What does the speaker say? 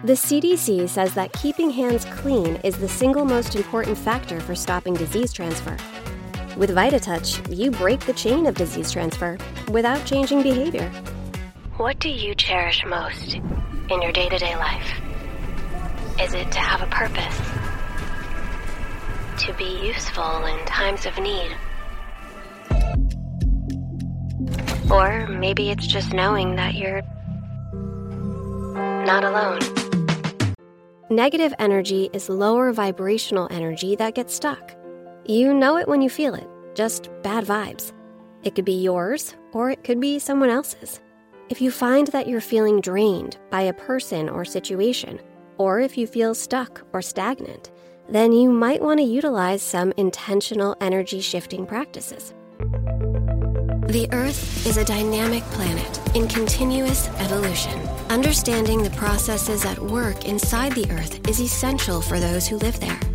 The CDC says that keeping hands clean is the single most important factor for stopping disease transfer. With VitaTouch, you break the chain of disease transfer without changing behavior. What do you cherish most in your day-to-day life? Is it to have a purpose? To be useful in times of need? Or maybe it's just knowing that you're not alone. Negative energy is lower vibrational energy that gets stuck. You know it when you feel it, just bad vibes. It could be yours, or it could be someone else's. If you find that you're feeling drained by a person or situation, or if you feel stuck or stagnant, then you might want to utilize some intentional energy shifting practices. The Earth is a dynamic planet in continuous evolution. Understanding the processes at work inside the Earth is essential for those who live there.